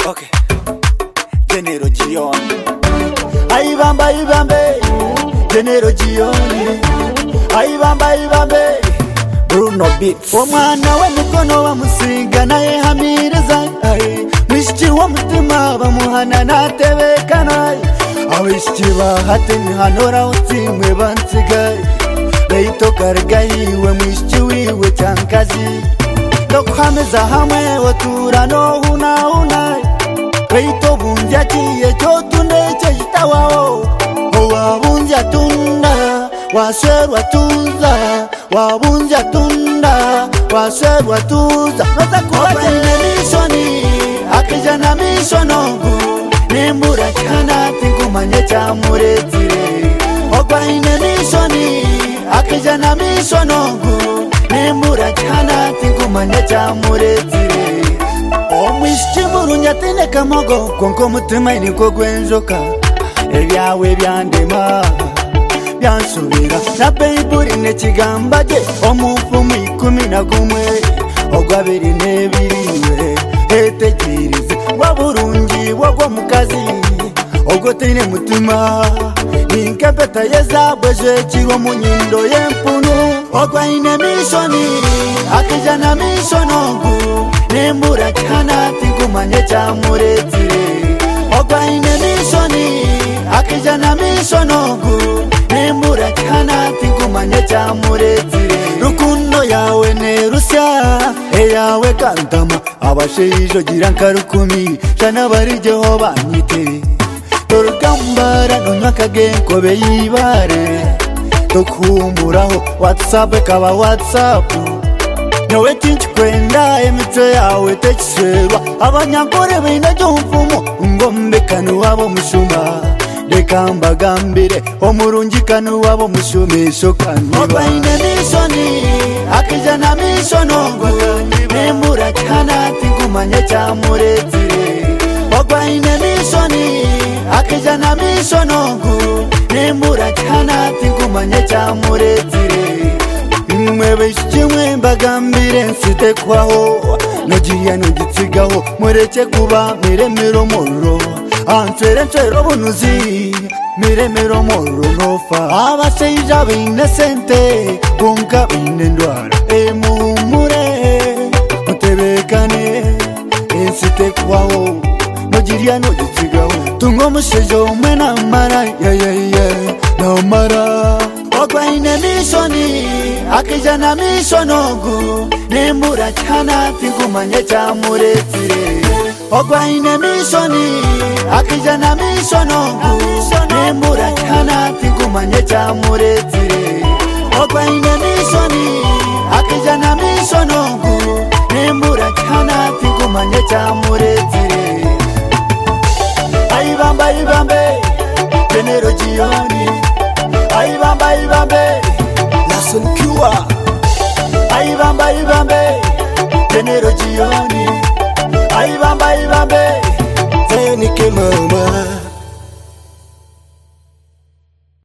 Okay. General Gioni. Aibamba ibambe. General Gioni. Aibamba ibambe. Bruno Beats. Omwana we mikono bamusiga naye hamiriza. Mwishiki wa mutima bamuhana natebekana. Awishiki bahate mihanora utsimwe bansigaye. Beito kargahiwe mwishiki wiwe chankazi. Dokuhameza hamwe watura no huna. Beito bunja kiye chotunde chitawao. Wabunja tunda washerwa tuza. Wabunja tunda washerwa tuza. Nota kuwajene mishoni akijana mishonongu. Nembura chana tingumanye chamuretire. Ogwaine mishoni akijana mishonongu. Nembura chana tingumanye chamuretire. Omwishiki murunyatine kamogo konko mutima iniko gwenjoka. Ebyawe byandema byansubira na Bible nekigamba je omufumu 11 ogwabiri nebiriwe etegirize waburungi wagwa mukazi ogotine mutima ninkepeta yezabweje kiro munyindo yempunu ogwaine mishoni akijana mishonongu nembura kana tingumanye chamuretire ogwaine mishoni akijana mishonongu nembura kana tingumanye chamuretire rukundo yawe nerusya eyawe kantama abashijo girankarukumi shana barijeho banyite torugambara nunyakagenko beyibare tokumburaho WhatsApp kaba WhatsApp nyowe tinchikwenda emitwe yawe tekisherwa abanyagore binaje umfumo ngombekano wabo mushuma dekambagambire omurungikano wabo mushumisho kandi obaine mishoni akijana mishonongo nembura kana tingumanye chamuretire obaine mishoni akijana mishonongo nembura kana tingumanye chamuretire mwebe shimwe mbagambire nsite kwaho nogiye nogitsigaho mureke kuba miremero moro antwere bunuzi miremero moro nofa abasheija binesente bunka binendwara emuhumure mutebekane nsite kwaho nogiye nogitsigaho tungo mushejo umwe namara namara ogwaine mishoni akijana mishonongu nembura chana tingumanye chamuretire ogwaine mishoni akijana mishonongu nembura chana tingumanye chamuretire ogwaine mishoni akijana mishonongu nembura chana tingumanye chamuretire aibamba ibambe General Gioni aibamba ibambe Lason Cure aibamba ibambe General Gioni